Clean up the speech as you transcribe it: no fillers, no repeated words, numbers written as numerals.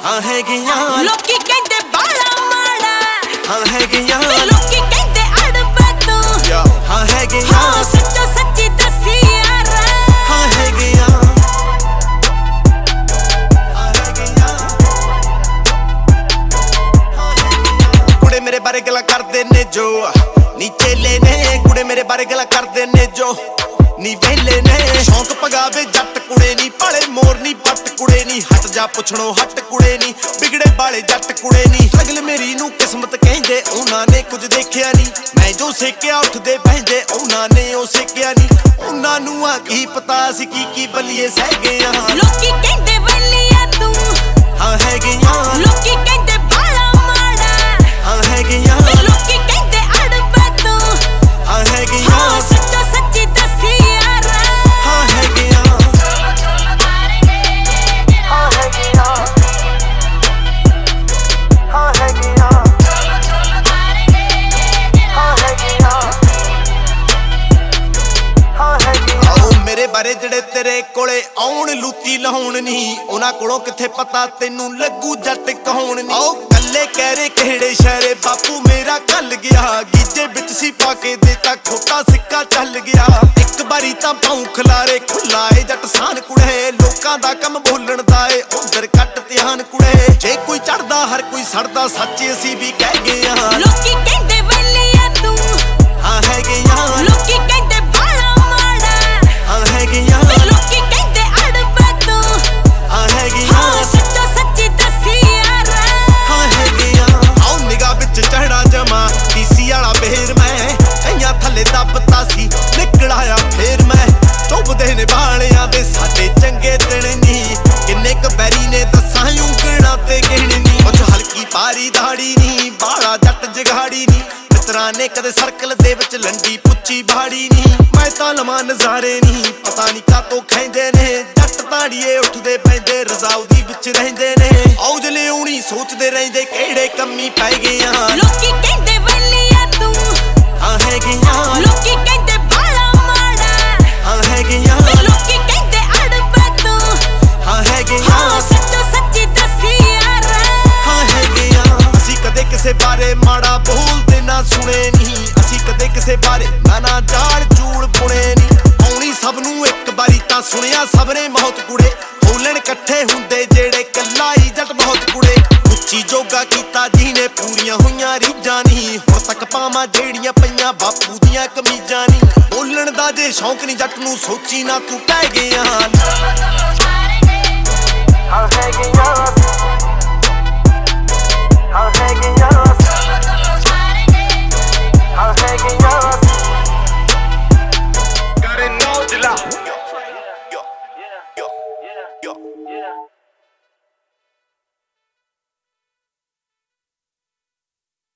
ਹਾਂ ਹੈਗੀਆਂ ਲੋਕੀ ਕਹਿੰਦੇ ਬਾਲਾ ਮਾੜਾ ਹਾਂ ਹੈਗੀਆਂ ਲੋਕੀ ਕਹਿੰਦੇ ਅੜਬਾ ਤੂੰ ਹਾਂ ਹੈਗੀਆਂ ਹਾਂ ਸੱਚੋ ਸੱਚੀ ਦੱਸੀ ਯਾਰ ਹਾਂ ਹੈਗੀਆਂ ਕੁੜੇ ਮੇਰੇ ਬਾਰੇ ਗੱਲਾਂ ਕਰਦੇ ਨੇ ਜੋ ਨੀਚੇ ਲੈ ਨੇ ਕੁੜੇ ਮੇਰੇ ਬਾਰੇ ਗੱਲਾਂ ਕਰਦੇ ਨੇ ਜੋ ਨੀ ਵੇਲੇ ਨੇ ਸ਼ੌਂਕ ਪਗਾਵੇ ਜੱਟ ਕੁੜੇ ਨੀ ਭਾਲੇ ਮੋਰ ਨੀ ਪੱਟ ਕੁੜੇ ਨੀ ਹਟ ਜਾ ਪੁੱਛਣੋ ਹੱਟ ਕੁੜੇ ਨੀ ਵਿਗੜੇ ਵਾਲੇ ਜੱਟ ਕੁੜੇ ਨੀ ਅਗਲ ਮੇਰੀ ਨੂੰ ਕਿਸਮਤ ਕਹਿੰਦੇ ਉਹਨਾਂ ਨੇ ਕੁਝ ਦੇਖਿਆ ਨੀ ਮੈਂ ਜੋ ਸਿੱਕਿਆ ਉੱਠਦੇ ਬਹਿੰਦੇ ਉਹਨਾਂ ਨੇ ਉਹ ਸਿੱਕਿਆ ਨੀ ਉਹਨਾਂ ਨੂੰ ਆ ਕੀ ਪਤਾ ਸੀ ਕੀ ਬਲੀਏ ਸਹਿ ਗਏ ਆ ਲੋਕੀ ਕਹਿੰਦੇ ਵਲੀਆ ਤੂੰ ਹਾਂ ਹੈਗੀਆਂ ਲੋਕੀ ਕਹਿੰਦੇ ਬਾਲਾ ਮਾੜਾ ਹਾਂ ਹੈਗੀਆਂ ਲੋਕੀ ਕਹਿੰਦੇ ਅੜਬਾ ਤੂੰ ਹਾਂ ਹੈਗੀਆਂ ਹਾਂ ਸੱਚੋ ਸੱਚੀ ਦੱਸੀ ਯਾਰ ਹਾਂ ਹੈਗੀਆਂ ਹਾਂ ਹੈਗੀਆਂ ਹਾਂ ਹੈਗੀਆਂ ਹਾਂ ਹੈਗੀਆਂ ਹਾਂ ਹੈਗੀਆਂ ਆਓ ਮੇਰੇ ਬਾਰੇ ਜਿਹੜੇ ਤੇਰੇ ਕੋਲੇ ਆਉਣ ਲੂਤੀ ਲਾਉਣ ਨਹੀਂ ਉਹਨਾਂ ਕੋਲੋਂ ਕਿੱਥੇ ਪਤਾ ਤੈਨੂੰ ਲੱਗੂ ਜੱਟ ਕਹਾਉਣ ਨਹੀਂ ਆਓ ਕੱਲੇ ਕਹਿਰੇ ਕਿਹੜੇ ਸ਼ਹਿਰੇ ਬਾਪੂ ਮੇਰਾ ਕੱਲ ਗਿਆ ਗੀਜੇ ਵਿੱਚ ਸੀ ਪਾ ਕੇ ਦੇਤਾ ਖੋਟਾ ਸਿੱਕਾ ਚੱਲ ਗਿਆ ਇੱਕ ਵਾਰੀ ਤਾਂ ਪਾਉ ਖਲਾਰੇ ਖੁੱਲਾਏ ਜੱਟ ਸਾਨ ਕੁੜੇ ਲੋਕਾਂ ਦਾ ਕੰਮ ਬੋਲਣ ਦਾ ਏ ਉਧਰ ਕੱਟ ਧਿਆਨ ਕੁੜੇ ਜੇ ਕੋਈ ਚੜਦਾ ਹਰ ਕੋਈ ਸੜਦਾ ਸੱਚ ਅਸੀਂ ਵੀ ਕਹਿ ਗਏ ਆ ਲੋਕੀ ਕਹਿੰਦੇ ਵਲੀਆ ਤੂੰ ਹਾਂ ਹੈਗੀਆਂ ਲੋਕੀ ਕਹਿੰਦੇ ਬਾਲਾ ਮਾੜਾ ਹਾਂ ਹੈਗੀਆਂ ਲੋਕੀ ਕਹਿੰਦੇ ਅੜਬਾ ਤੂੰ ਹਾਂ ਹੈਗੀਆਂ ਹਾਂ ਸੱਚੋ ਸੱਚੀ ਦੱਸੀ ਯਾਰ ਹਾਂ ਹੈਗੀਆਂ ਆਉ ਨਿਗਾਹ ਵਿੱਚ ਚੜਾ ਜਮਾ ਡੀਸੀ ਵਾਲਾ ਬੇਰ ਮੈਂ ਕਈਆਂ ਥੱਲੇ ਦੱਬਤਾ ਸੀ ਨਿਕਲ ਆਇਆ ਫੇਰ ਮੈਂ ਚੁੱਪਦੇ ਨੇ ਬਾਲਿਆਂ ਦੇ ਸਾਡੇ ਚੰਗੇ ਦਿਨ ਨਹੀਂ ਕਿੰਨੇ ਕ ਬੈਰੀ ਨੇ ਦੱਸਾਂ ਉਂਗਲਾਂ ਤੇ ਗਿਣਨੀ ਕੁਛ ਹਲਕੀ ਪਾਰੀ ਦਾੜੀ ਨਹੀਂ ਬਾਲਾ ਜੱਟ ਜਗਾੜੀ ਨਹੀਂ ਮਿੱਤਰਾਂ ਨੇ ਕਦੇ ਸਰਕਲ ਦੇ ਵਿੱਚ ਲੰਡੀ ਪੁੱਛੀ ਬਾੜੀ ਨਹੀਂ ਮੈਂ ਤਾਂ ਲਵਾਂ ਨਜ਼ਾਰੇ ਨਹੀਂ ਪਤਾ ਨਹੀਂ ਕਾਤੋਂ ਖੈਂਦੇ ਨੇ ਜੱਟ ਤਾੜੀਏ ਉੱਠਦੇ ਪੈਂਦੇ ਰਜ਼ਾਉਦੀ ਵਿੱਚ ਰਹਿੰਦੇ ਨੇ ਔਜਲੇ ਉਣੀ ਸੋਚਦੇ ਰਹਿੰਦੇ ਕਿਹੜੇ ਕੰਮੀ ਪੈ ਗਏ ਆ ਲੋਕੀ ਕਹਿੰਦੇ ਵਲੀਆ ਤੂੰ ਹਾਂ ਹੈਗੀਆਂ ਲੋਕੀ ਕਹਿੰਦੇ ਬਾਲਾ ਮਾੜਾ ਹਾਂ ਹੈਗੀਆਂ ਲੋਕੀ ਕਹਿੰਦੇ ਅੜਬਾ ਤੂੰ ਹਾਂ ਹੈਗੀਆਂ ਹਾਂ ਸੱਚੋ ਸੱਚੀ ਦੱਸੀ ਯਾਰ ਹਾਂ ਹੈਗੀਆਂ ਅਸੀਂ ਕਦੇ ਕਿਸੇ ਬਾਰੇ ਮਾੜਾ ਬੋਲਦੇ ਨਾ ਸੁਣੇ ਨਹੀਂ ਅਸੀਂ ਕਦੇ ਕਿਸੇ ਬਾਰੇ ਨਾ ਜਾਣ ਜੂੜ ਪੁਣੇ ਨਹੀਂ ਆਉਣੀ ਸਭ ਨੂੰ ਇੱਕ ਵਾਰੀ ਤਾਂ ਸੁਣਿਆ ਸਭ ਨੇ ਬਹੁਤ ਕੁੜੇ ਬੋਲਣ ਇਕੱਠੇ ਹੁੰਦੇ ਜਿਹੜੇ ਕੱਲਾ ਹੀ ਜੱਟ ਬਹੁਤ ਕੁੜੇ ਉੱਚੀ ਜੋਗਾ ਕੀਤਾ ਜਿਹਨੇ ਪੂਰੀਆਂ ਹੋਈਆਂ ਰੀਝਾਂ ਨਹੀਂ ਹੁਣ ਤੱਕ ਪਾਵਾਂ ਜਿਹੜੀਆਂ ਪਈਆਂ ਬਾਪੂ ਦੀਆਂ ਕਮੀਜ਼ਾਂ ਨਹੀਂ ਬੋਲਣ ਦਾ ਜੇ ਸ਼ੌਂਕ ਨਹੀਂ ਜੱਟ ਨੂੰ ਸੋਚੀ ਨਾ ਤੂੰ ਪੈ ਗਿਆ ਹਾਂ ਹੈਗੀਆਂ ਹਾਂ ਹੈਗੀਆਂ